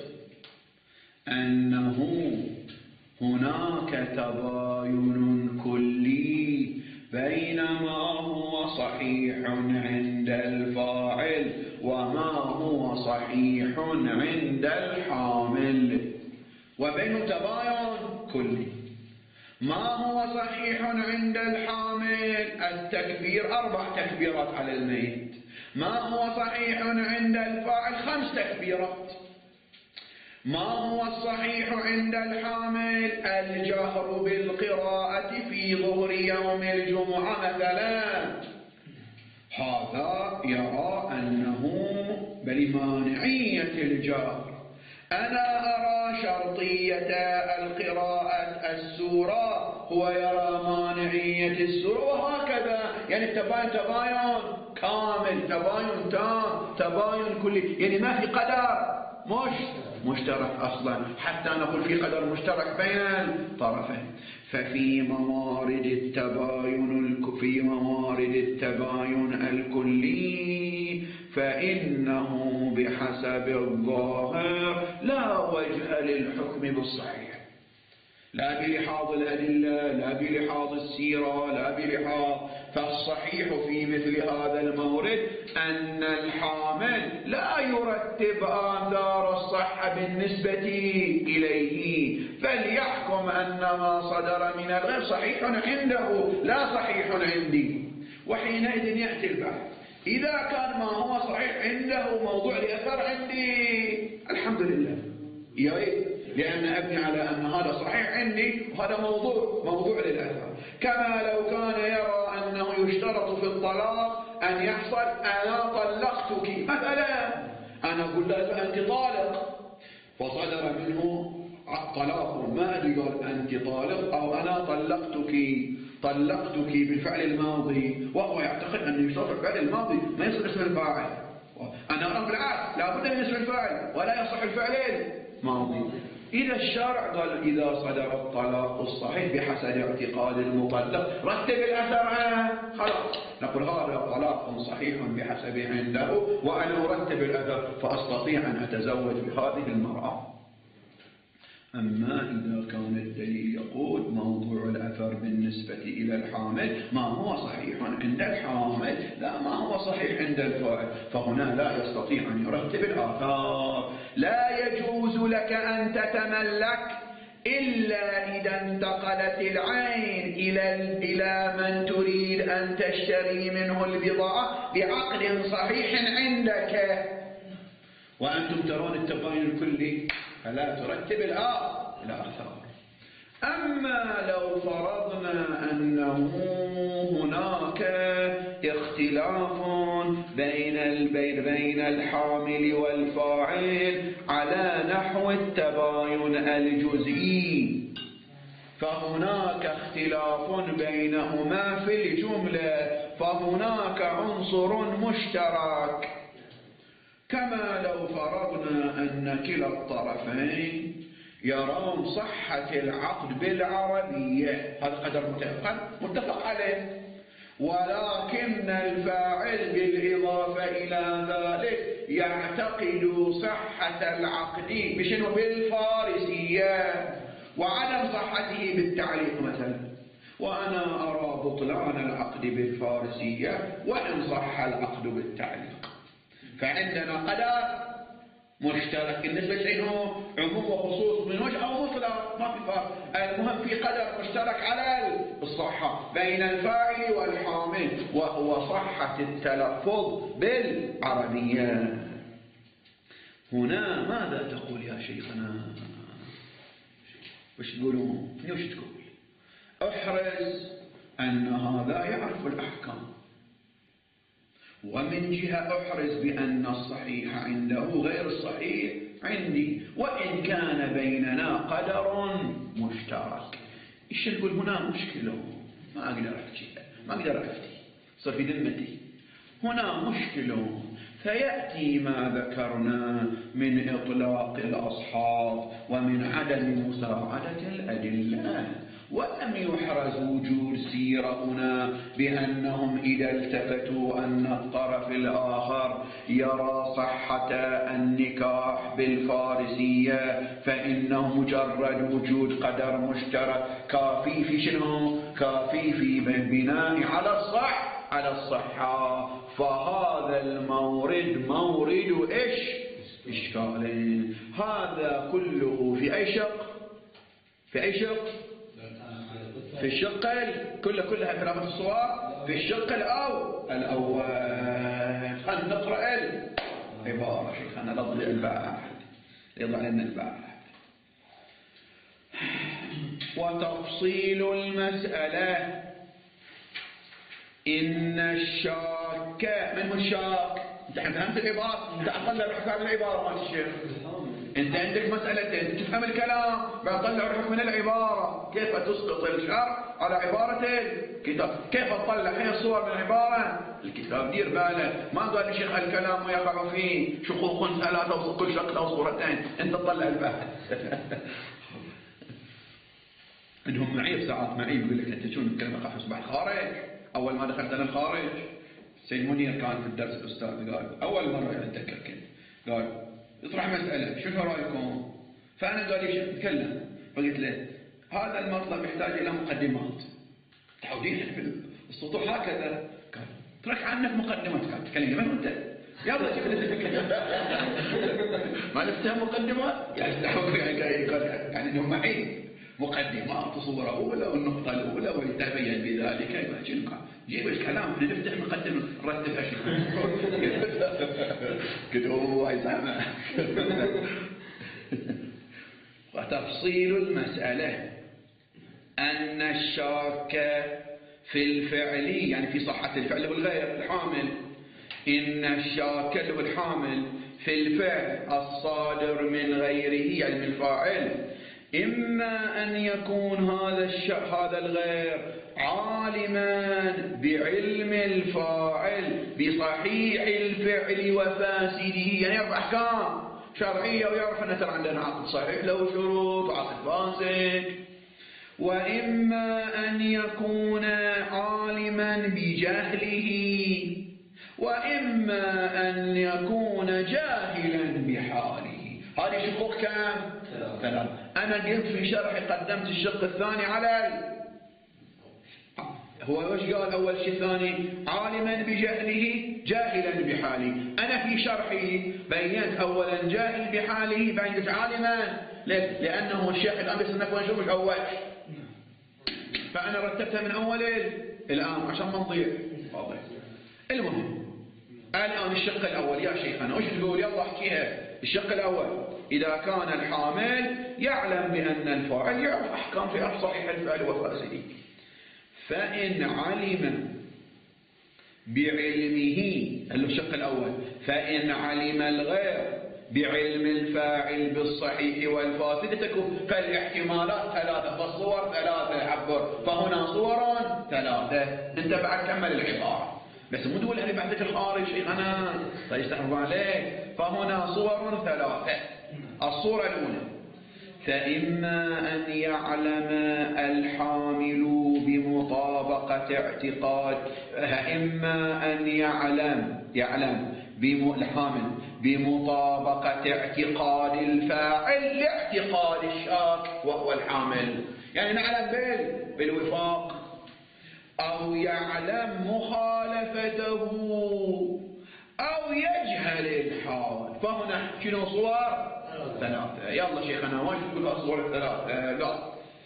أنه هناك تباين كلي بين ما هو صحيح عند الفاعل وما هو صحيح عند الحامل، وبين تباين كلي. ما هو صحيح عند الحامل التكبير أربع تكبيرات على الميت، ما هو صحيح عند الفاعل خمس تكبيرات. ما هو الصحيح عند الحامل الجهر بالقراءة في ظهر يوم الجمعة مثلا، هذا يرى أنه بمانعية الجهر. أنا أرى شرطية القراءة السورة، هو يرى مانعية السورة، وهكذا. يعني التباين تباين كامل، تباين تام، تباين كلي، يعني ما في قدر مش مشترك أصلا حتى نقول في قدر مشترك بين الطرفين. ففي موارد التباين في موارد التباين الكلي فإنه بحسب الظاهر لا وجه للحكم بالصحيح، لا بلحاظ الأدلة، لا بلحاظ السيرة، لا بلحاظ. فالصحيح في مثل هذا المورد أن الحامل لا يرتب آثار الصحة بالنسبة إليه، بل يحكم أن ما صدر من الغير صحيح عنده لا صحيح عندي. وحينئذ يأتي البحث إذا كان ما هو صحيح عنده موضوع لأثر عندي الحمد لله يريد، لأن أبني على أن هذا صحيح عندي وهذا موضوع موضوع للأثر. كما لو كان يرى أنه يشترط في الطلاق أن يحصل أنا طلقتك مثلا، أنا أقول له أنت طالق، فصدر منه طلاق، ما أدري قال أنت طالق أو أنا طلقتك طلقتك بالفعل الماضي، وهو يعتقد أنه يصرف الفعل الماضي ما يصير اسم الفاعل. أنا أرى بالعكس لابد من اسم الفاعل ولا يصح الفعل الماضي. إذا الشارع قال إذا صدر الطلاق الصحيح بحسب اعتقاد المطلق رتب الأثر خلاص، نقول هذا طلاق صحيح بحسب عنده وأنا أرتب الأثر فأستطيع أن أتزوج بهذه المرأة. أما إذا كان الدليل يقول موضوع الأثر بالنسبة إلى الحامل ما هو صحيح عند الحامل لا ما هو صحيح عند الفاعل، فهنا لا يستطيع أن يرتب الآثار. لا يجوز لك أن تتملك إلا إذا انتقلت العين إلى إلى من تريد أن تشتري منه البضاعة بعقد صحيح عندك، وأنتم ترون التباين الكلي فلا ترتب الآثار. أما لو فرضنا أنه هناك اختلاف بين بين الحامل والفاعل على نحو التباين الجزئي، فهناك اختلاف بينهما في الجملة، فهناك عنصر مشترك. كما لو فرضنا أن كلا الطرفين يرون صحة العقد بالعربية، هذا قدر متفق عليه، ولكن الفاعل بالإضافة إلى ذلك يعتقد صحة العقد بشنو؟ بالفارسية، وعدم صحته بالتعليق مثلا، وأنا أرى بطلان العقد بالفارسية وإن صح العقد بالتعليق. فعندنا قدر مشترك بالنسبة لأنه عموم وخصوص من وجه أو مطلق ما في فرق، المهم في قدر مشترك على الصحة بين الفاعل والحامل وهو صحة التلفظ بالعربية. هنا ماذا تقول يا شيخنا؟ وش تقولون؟ وش تقول؟ احرص أن هذا يعرف الأحكام، ومن جهة أحرص بأن الصحيح عنده غير الصحيح عندي، وإن كان بيننا قدر مشترك. إيش نقول هنا؟ مشكلة ما أقدر أحكي ما أقدر أفتي صار في ذمتي هنا مشكلة. فيأتي ما ذكرنا من إطلاق الأصحاب ومن عدم مساعدة الأدلة، ولم يحرز وجود سيرة هنا بأنهم إذا التفتوا أن الطرف الآخر يرى صحة النكاح بالفارسية فإنه مجرد وجود قدر مشترك كافي في شنو؟ كافي في البناء على الصح على الصحة. فهذا المورد مورد إيش؟ إشكالين. هذا كله في أي شق؟ في أي شق؟ في الشق كل كلها كلام الصور في الشق الأول الأول. خلنا نقرأ العبارة شيخنا لا تضيع الباحث يضع لنا الباحث. وتفصيل المسألة إن الشاك من هو الشاك؟ أنت فهمت العبارة؟ أنت أطلع بحكام العبارة ما الشيخ. أنت عندك مسألتين تفهم الكلام بطلع روحك من العبارة. كيف تسقط الشرع على عبارة الكتاب؟ كيف تطلع هي الصور من العبارة؟ الكتاب دير باله ما قال الشيخ الكلام ويقع فيه شقوق ثلاثة وكل شق له صورتين. أنت تطلع الباحث. عندهم معيب ساعات معيب يقول لك أنت شو الكلمة قاعد تصبح الخارج. أول ما دخلت أنا الخارج سيد منير كان في الدرس الأستاذ قال أول مرة أتذكر كده قال اطرح مسألة شنو رأيكم؟ فأنا قال لي نتكلم فقلت له هذا المطلب يحتاج إلى مقدمات تعودين في السطوح هكذا. قال ترك عنك مقدمات. قال تكلم من أنت؟ يا رجل تتكلم ما نفتهم مقدمات يعني يعني إنهم معي مقدمات وصورة أولى والنقطة الأولى ويتبين بذلك يبقى شنو جيب الكلام نفتح مقدمة نرتب أشياء. قلت أوه يسامع. وتفصيل المسألة أن الشاك في الفعل يعني في صحة الفعل والغير الحامل إن الشاك والحامل في الفعل الصادر من غيره يعني من الفاعل، إما أن يكون هذا الش... هذا الغير عالما بعلم الفاعل بصحيح الفعل وفاسده، يعني يعرف أحكام شرعية ويعرف أن ترى عندنا عقد صحيح له شروط وعقد فاسد. وإما أن يكون عالما بجهله، وإما أن يكون جاهلا بحاله. هذه شقوق كم؟ ثلاث. أنا قلت في شرحي قدمت الشق الثاني على ال... هو وش قال أول شيء ثاني؟ عالما بجهله جاهلا بحاله. أنا في شرحي بينت أولا جاهل بحاله بينت عالما، لأنه الشيخ الآن بيصنف ونشوف الأول، فأنا رتبتها من أول الآن عشان ما نضيع. واضح. المهم الآن الشق الأول يا شيخنا وش تقول؟ يلا احكيها. الشق الأول إذا كان الحامل يعلم بأن الفاعل يعرف أحكام في صحيح الفعل وفاسده، فإن علم بعلمه الشق الأول، فإن علم الغير بعلم الفاعل بالصحيح والفاسد تكون، فالاحتمالات ثلاثة فالصور ثلاثة عبر، فهنا صور ثلاثة. انت بعد كمل العبارة بس مو تقول أنا بعدك الخارج شيخنا فيستحفظ عليك. فهنا صور ثلاثة. الصورة الأولى فإما أن يعلم الحامل بمطابقة اعتقاد، فإما أن يعلم يعلم الحامل بمطابقة اعتقاد الفاعل لاعتقاد الشاك وهو الحامل، يعني نعلم بالوفاق، أو يعلم مخالفته أو يجهل الحال. فهنا شنو صور؟ ثلاثة. يلا شيخنا ما تقول الصور الثلاثة؟ لا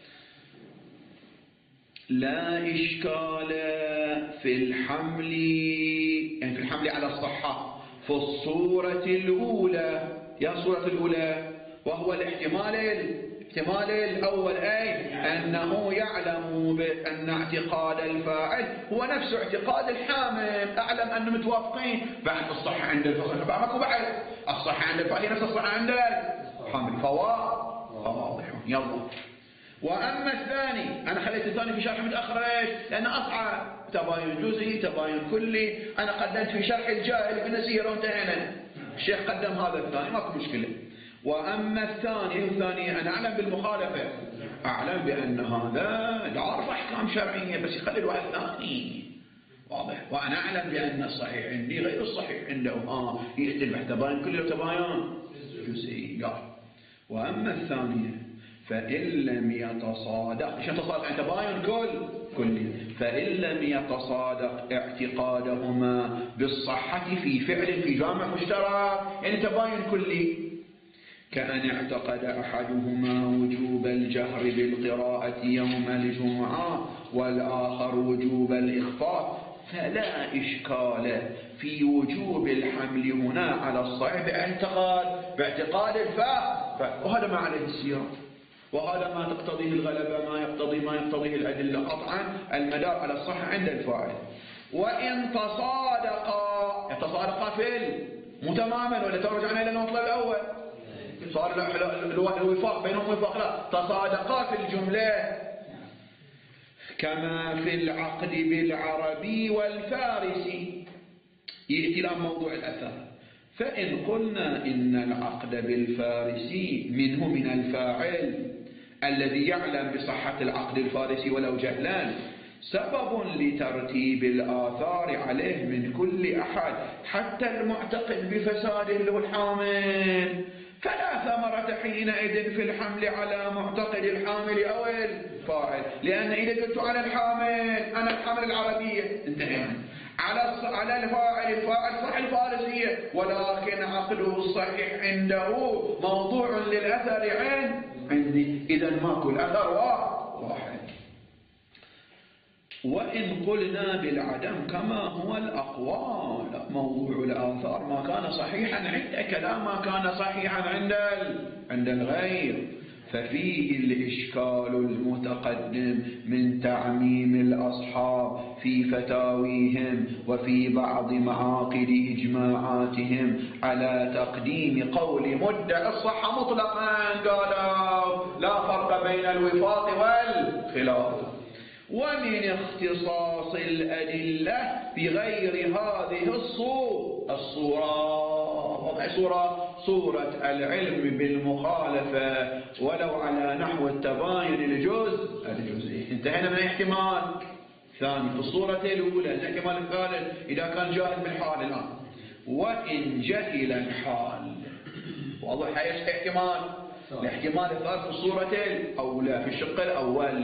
لا إشكال في الحمل، يعني في الحمل على الصحة في الصورة الأولى. يا الصورة الأولى وهو الاحتمال الاحتمال الأول، أي أنه يعلم بأن اعتقاد الفاعل هو نفس اعتقاد الحامل، أعلم أنه متوافقين. بعد الصحة عند الفاعل بعد بعد الصحة عند الفاعل نفس الصحة عند الحامل، فواضح. يلا. وأما الثاني أنا خليت الثاني في شرح متأخر لأن أصعب، تباين جزئي تباين كلي. أنا قدمت في شرح الجاهل ابن سير وانتهينا. الشيخ قدم هذا الثاني ماكو مشكلة. وأما الثاني الثاني أنا أعلم بالمخالفة، أعلم بأن هذا لا أعرف أحكام شرعية بس يخلي الواحد ثاني. واضح. وأنا أعلم بأن الصحيح عندي غير الصحيح عنده. آه يختلف تباين كلي وتباين جزئي. وأما الثانية فإن لم يتصادق، إيش يتصادق؟ يعني تباين كل كلي. فإن لم يتصادق اعتقادهما بالصحة في فعل في جامع مشترك، يعني تباين كلي، كأن اعتقد أحدهما وجوب الجهر بالقراءة يوم الجمعة والآخر وجوب الإخفاء، فلا إشكال في وجوب الحمل هنا على الصحيح باعتقاد باعتقاد الفاء. وهذا ما عليه السيرة، وهذا ما تقتضيه الغلبة، ما يقتضي ما يقتضيه الأدلة قطعا، المدار على الصحة عند الفاعل. وإن تصادقا، يتصادقا في مو تماما ولا ترجعنا إلى المطلب الأول، صار الوفاق بينهم وفاق، لا تصادقا في الجملة كما في العقد بالعربي والفارسي. يأتي الآن موضوع الأثر. فإن قلنا إن العقد بالفارسي منه من الفاعل الذي يعلم بصحة العقد الفارسي ولو جهلا سبب لترتيب الآثار عليه من كل أحد حتى المعتقد بفساده اللي هو الحامل، فلا ثمرة حينئذ في الحمل على معتقد الحامل أو الفاعل، لأن إذا قلت على الحامل أنا الحامل العربية انتهينا، على على الفاعل الفاعل صح الفارسية، ولكن عقده الصحيح عنده موضوع للأثر عن عندي، إذا ماكو الأثر واحد. وإن قلنا بالعدم كما هو الأقوال، موضوع الآثار ما كان صحيحا عندك لا ما كان صحيحا عند عند الغير، ففيه الإشكال المتقدم من تعميم الأصحاب في فتاويهم وفي بعض معاقد إجماعاتهم على تقديم قول مدعي الصحة مطلقا، قالوا لا فرق بين الوفاق والخلاف. ومن اختصاص الأدلة بغير هذه الصورة الصورة صورة صورة العلم بالمخالفة ولو على نحو التباين الجزء الجزئي. انتهينا من احتمال ثاني في الصورة الأولى. الاحتمال الثالث إذا كان جاهل بالحال الآن. وإن جهل الحال، واضح هاي احتمال. الاحتمال الثالث في الصورة الأولى في الشق الأول.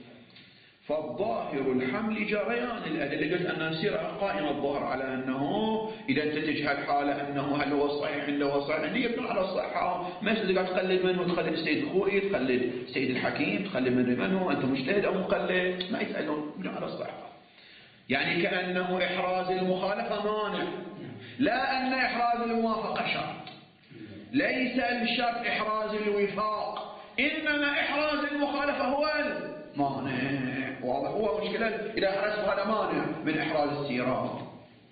فالظاهر الحمل جريان الأدلة، يجوز أن نسير قائمة الظاهر على أنه إذا أنت تجهل حالة أنه هل هو الصحيح عنده هو الصحيح عنده يبنون على الصحة. ما يصير قاعد تقلد منه، تقلد السيد الخوئي، تقلد السيد الحكيم، تقلد من منه أنت مجتهد أو مقلد، ما يسألون، يبنون على الصحة. يعني كأنه إحراز المخالفة مانع، لا أن إحراز الموافقة شرط. ليس الشرط إحراز الوفاق، إنما إحراز المخالفة هو المانع. واضح؟ هو مشكلة إذا أحرزت هذا مانع من إحراز السيرات.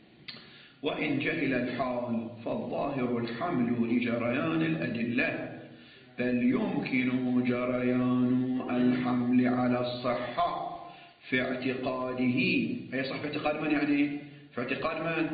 وإن جهل الحال فالظاهر الحمل لجريان الأدلة، بل يمكن جريان الحمل على الصحة في اعتقاده. أي صح في اعتقاد من؟ يعني في اعتقاد من؟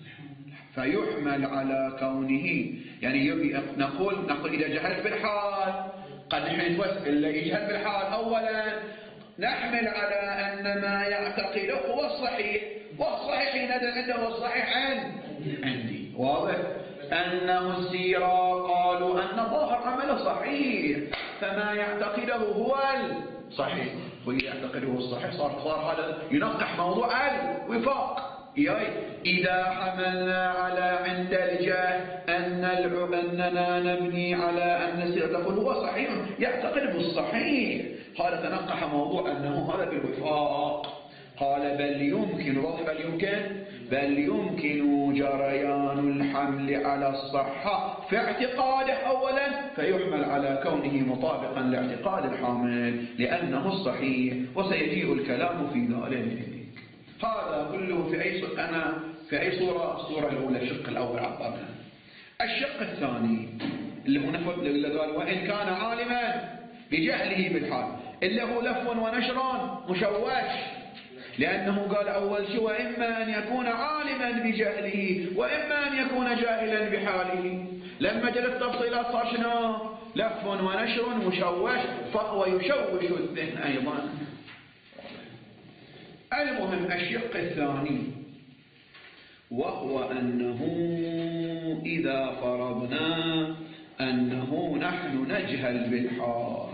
فيحمل على كونه. يعني نقول نقول إذا جهلت بالحال قد نحن نتوسل اللي يجهل بالحال أولا نحمل على أن ما يعتقده هو الصحيح، والصحيح حينئذ عنده هو الصحيح عندي. واضح؟ أنه السيرة قالوا أن ظاهر عمله صحيح، فما يعتقده هو الصحيح، وإذا يعتقده الصحيح صار صار هذا ينقح موضوع الوفاق. إذا حملنا على عند الجاه أن أننا نبني على أن السيرة تقول هو صحيح يعتقد بالصحيح، هذا تنقح موضوع أنه هذا بالوفاق. قال بل يمكن، بل يمكن بل يمكن جريان الحمل على الصحة في اعتقاده أولا، فيحمل على كونه مطابقا لاعتقاد الحامل لأنه الصحيح، وسيجيء الكلام في ذلك. هذا كله في أي صورة؟ أنا في أي صورة؟ الصورة الأولى الشق الأول عبرنا. الشق الثاني اللي هو نفذ اللي قال وإن كان عالما بجهله بالحال، اللي هو لف ونشر مشوش، لأنه قال أول شيء وإما أن يكون عالما بجهله وإما أن يكون جاهلا بحاله. لما جاء التفصيلات صار شنو؟ لف ونشر مشوش، فهو يشوش الذهن أيضا. المهم الشق الثاني وهو أنه إذا فرضنا أنه نحن نجهل بالحال.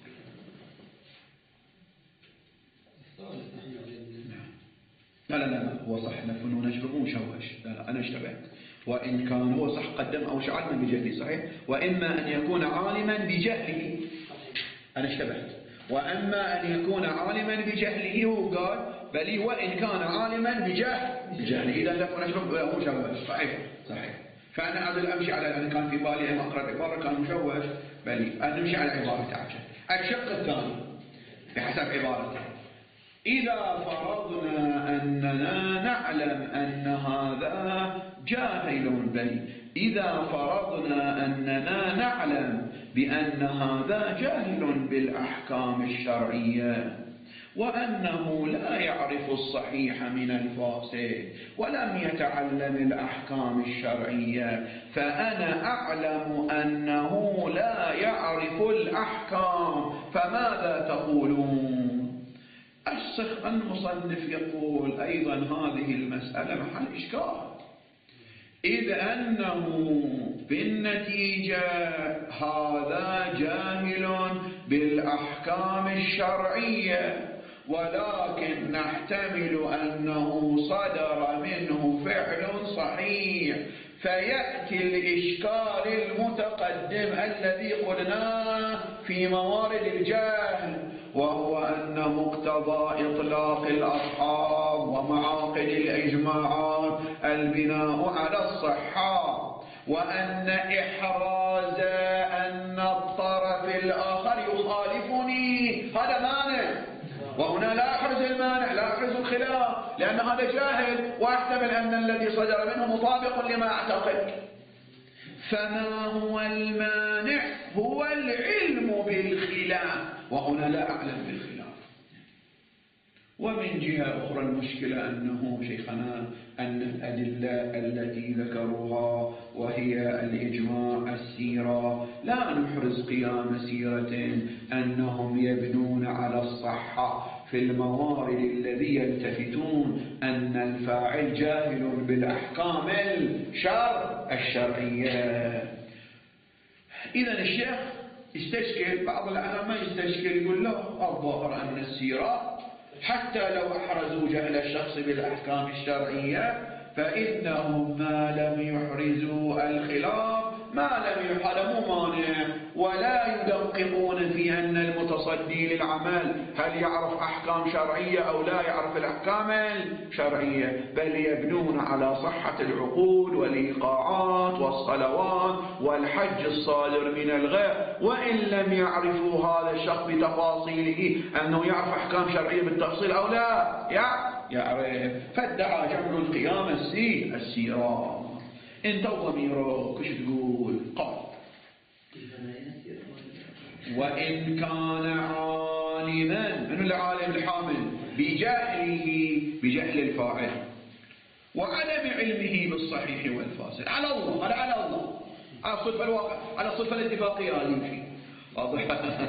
لا لا لا هو صح لف ونشره مشوش، لا لا أنا اشتبهت. وإن كان هو صح قدم أو عالما بجهله صحيح، وإما أن يكون عالما بجهله، أنا اشتبهت. وأما أن يكون عالما بجهله وقال بل وإن كان عالما بجهل بجهله، إذا لف ونشره مشوش صحيح صحيح. فأنا عادل أمشي على أن كان في بالي أن أقرأ العبارة كان مشوش، بل أن نمشي على عبارة عائشة. الشق الثاني بحسب عبارته إذا فرضنا أننا نعلم أن هذا جاهل، بل إذا فرضنا أننا نعلم بأن هذا جاهل بالأحكام الشرعية وأنه لا يعرف الصحيح من الفاسد ولم يتعلم الأحكام الشرعية، فأنا أعلم أنه لا يعرف الأحكام، فماذا تقولون؟ الشيخ المصنف يقول أيضا هذه المسألة محل إشكال، إذ أنه بالنتيجة هذا جاهل بالأحكام الشرعية، ولكن نحتمل أنه صدر منه فعل صحيح، فيأتي الإشكال المتقدم الذي قلناه في موارد الجهل، وهو أن مقتضى إطلاق الأصحاب ومعاقد الإجماعات البناء على الصحة، وأن إحراز أن الطرف الآخر هذا مانع، وهنا لا يحرز المانع، لا يحرز الخلاف، لأن هذا جاهل واحتمل أن الذي صدر منه مطابق لما أعتقد. فما هو المانع؟ هو العلم بالخلاف، وهنا لا أعلم بالخلاف. ومن جهة أخرى المشكلة أنه شيخنا أن الأدلة التي ذكروها وهي الإجماع السيرة لا نحرز قيام سيرة أنهم يبنون على الصحة في الموارد الذي يلتفتون أن الفاعل جاهل بالأحكام الشرع الشرعية. إذن الشيخ يستشكل، بعض العلماء ما يستشكل، يقول له الظاهر أن السيرة حتى لو أحرزوا جهل الشخص بالأحكام الشرعية فإنهم ما لم يحرزوا الخلاف ما لم يحرموا مانع، ولا يدققون في أن المتصدي للعمل هل يعرف أحكام شرعية أو لا يعرف الأحكام الشرعية، بل يبنون على صحة العقود والإيقاعات والصلوات والحج الصادر من الغير، وإن لم يعرفوا هذا الشخص بتفاصيله أنه يعرف أحكام شرعية بالتفصيل أو لا يعرف، فادعى جمع القيام السي السيرة. انت وضميرك كش تقول؟ قال وإن كان عالما، من العالم الحامل بجهله بجهل الفاعل وعدم علمه بالصحيح والفاسد، على الله، هذا على الله، على الصفة الواقع، على الصفة الاتفاقية هذه. واضح؟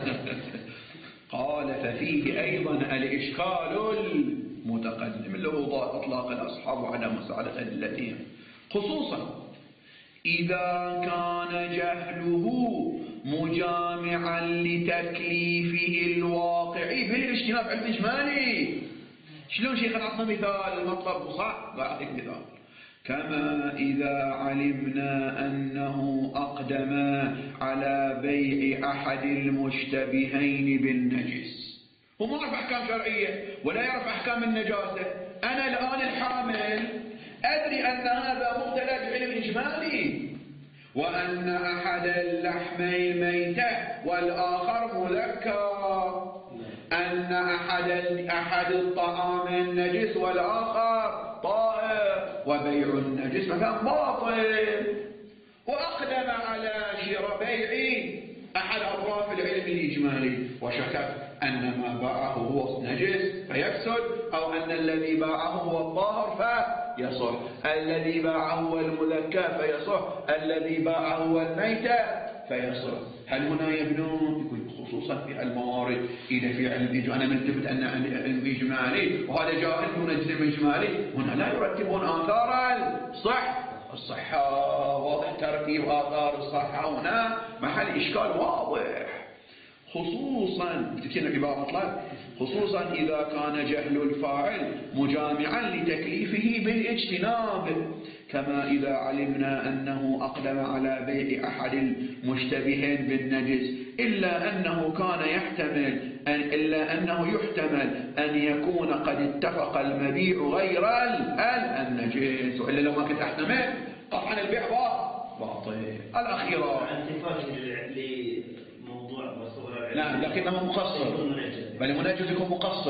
قال ففيه أيضا الإشكال المتقدم اللي هو إطلاق الأصحاب وعدم مساعدة أدلتهم، خصوصا إذا كان جهله مجامعا لتكليفه الواقعي بالاجتناب عن الإجمالي. شلون شيخنا عطنا مثال المطلب صح؟ بعطيك مثال. كما إذا علمنا أنه أقدم على بيع أحد المشتبهين بالنجس، هو ما يعرف أحكام شرعية ولا يعرف أحكام النجاسة، أنا الآن الحامل أدري أن هذا مبتلى بعلم إجمالي، وأن أحد اللحمين ميتة والآخر مذكر، أن أحد أحد الطعام النجس والآخر طاهر، وبيع النجس مثلا باطل، وأقدم على شراء بيع أحد أطراف العلم الإجمالي وشك أن ما باعه هو نجس فيفسد، أو أن الذي باعه هو الطاهر فيصح، الذي باعه هو المذكى فيصح، الذي باعه هو الميتة فيصح. هل هنا يبنون؟ يقول خصوصا في الموارد إذا في علم أنا ملتفت أن علم إجمالي وهذا جاهل دون علم إجمالي، هنا لا يرتبون آثار الصح الصحة، واضح ترتيب آثار الصحة، هنا محل إشكال واضح. خصوصا تكين عبارة مطلق، خصوصا إذا كان جهل الفاعل مجامعا لتكليفه بالاجتناب، كما إذا علمنا أنه أقدم على بيع أحد المشتبهين بالنجس، إلا أنه كان يحتمل أن إلا أنه يحتمل أن يكون قد اتفق المبيع غير النجس، وإلا لو ما كنت أحتمل قطعا البيع باطل. الأخيرة لا لكنه مقصر، بل المنجز يكون مقصر،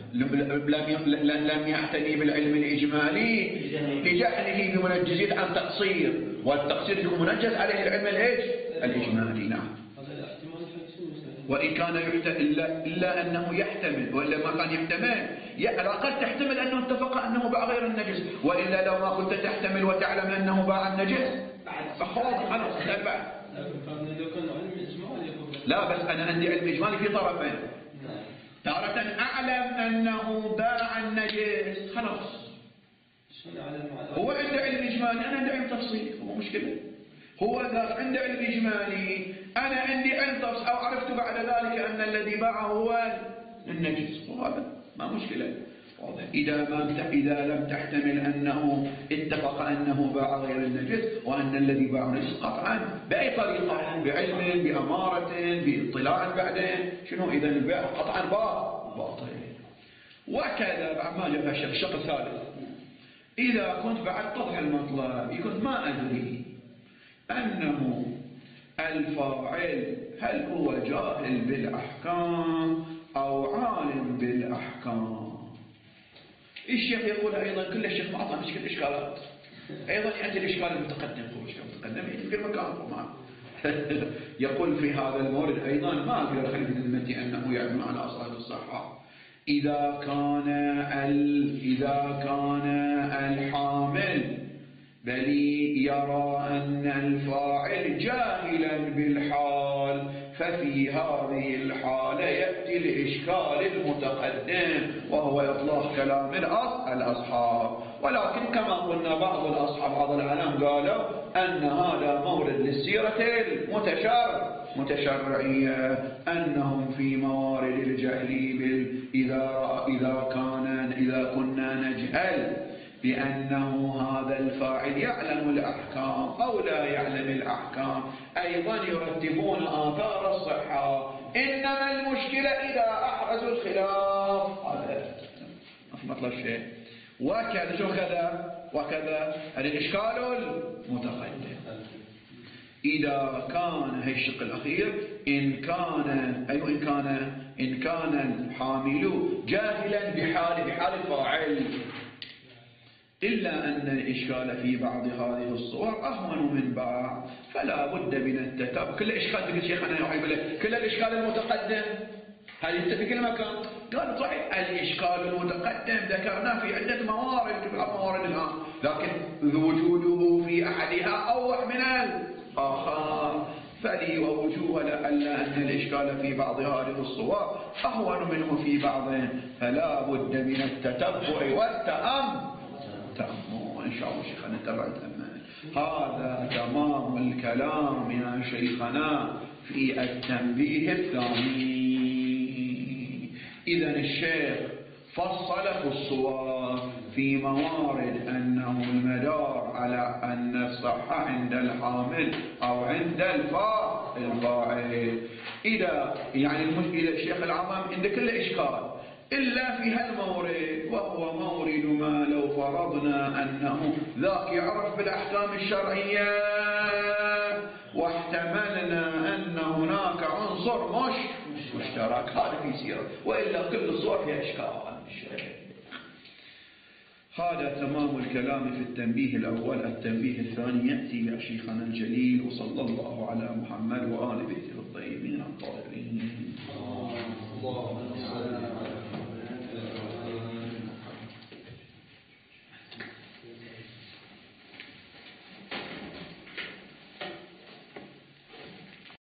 لم يعتني بالعلم الإجمالي لجهله بمنجزين عن تقصير، والتقصير يكون منجز عليه العلم الإجمالي. نعم. وإن كان يحتمل إلا, إلا أنه يحتمل، وإلا ما كان يحتمل على الأقل تحتمل أنه اتفق أنه باع غير النجس، وإلا لو ما كنت تحتمل وتعلم أنه باع النجس فخلاص خلاص تبع. لا بس أنا عندي علم إجمالي في طرفين، تارة أعلم أنه باع النجس خلاص، هو عنده علم إجمالي أنا عندي علم تفصيل، هو مشكلة، هو ذاك عنده علم إجمالي أنا عندي علم تفصيل، أو عرفت بعد ذلك أن الذي باعه هو النجس، وهذا ما مشكلة. إذا ما إذا لم تحتمل أنه اتفق أنه باع غير النجس وأن الذي باع النجس قطعا بأي طريقة، بعلم بأمارة باطلاع بعدين شنو، إذا البيع قطعا باطل. وكذا بعد ما جاء الشق الثالث، إذا كنت بعد تضح المطلب يكون ما أدري أنه الفاعل هل هو جاهل بالأحكام أو عالم بالأحكام. الشيخ يقول أيضا كل الشيخ ما أعطى مشكلة إشكالات، أيضا يأتي الإشكال المتقدم هو إشكال متقدم في كل مكان وما يقول في هذا المورد أيضا ما أقدر خليفة المتي أنه يعمل على أصحاب الصحة إذا كان ال إذا كان الحامل بل يرى أن الفاعل جاهلا بالحال، ففي هذه الحالة يأتي الإشكال المتقدم وهو إطلاق كلام الأصحاب. ولكن كما قلنا بعض الأصحاب بعض العلم قالوا أن هذا مورد للسيرة المتشرع متشرعية، أنهم في موارد الجهل بال إذا إذا كان إذا كنا نجهل بأنه هذا الفاعل يعلم الأحكام أو لا يعلم الأحكام أيضا يرتبون آثار الصحة، إنما المشكلة إذا أحرزوا الخلاف. هذا ما في مطلب شيء. وكذا شو كذا وكذا هذا الإشكال المتقدم. إذا كان هي الشق الأخير إن كان أي إن كان إن كان الحامل جاهلا بحال بحال الفاعل، إلا أن الإشكال في بعض هذه الصور أهون من بعض، فلا بد من التتابع. كل إشكال تقول شيخنا يحب له كل الإشكال المتقدم هل ينتهي في كل مكان؟ قال صحيح الإشكال المتقدم ذكرناه في عدة موارد في بعض موارد الآن، لكن وجوده في أحدها أوضح من الآخر، فلي ووجوه لألا أن الإشكال في بعض هذه الصور أهون منه في بعض، فلا بد من التتبع والتأمل. إن شاء الله شيخنا نتبع الأمان. هذا تمام الكلام يا شيخنا في التنبيه الثاني. إذن الشيخ فصل في الصور في موارد أنه المدار على أن الصحة عند الحامل أو عند الفاعل. إذا يعني إذا الشيخ العمام عند كل إشكال إلا في هالمورد، وهو مورد ما لو فرضنا أنه ذاك يعرف بالأحكام الشرعية واحتملنا أن هناك عنصر مش مشترك، هذا في سيرة، وإلا كل الصور فيها إشكال. هذا تمام الكلام في التنبيه الأول. التنبيه الثاني يأتي يا شيخنا الجليل وصلى الله على محمد وآل بيته الطيبين الطاهرين.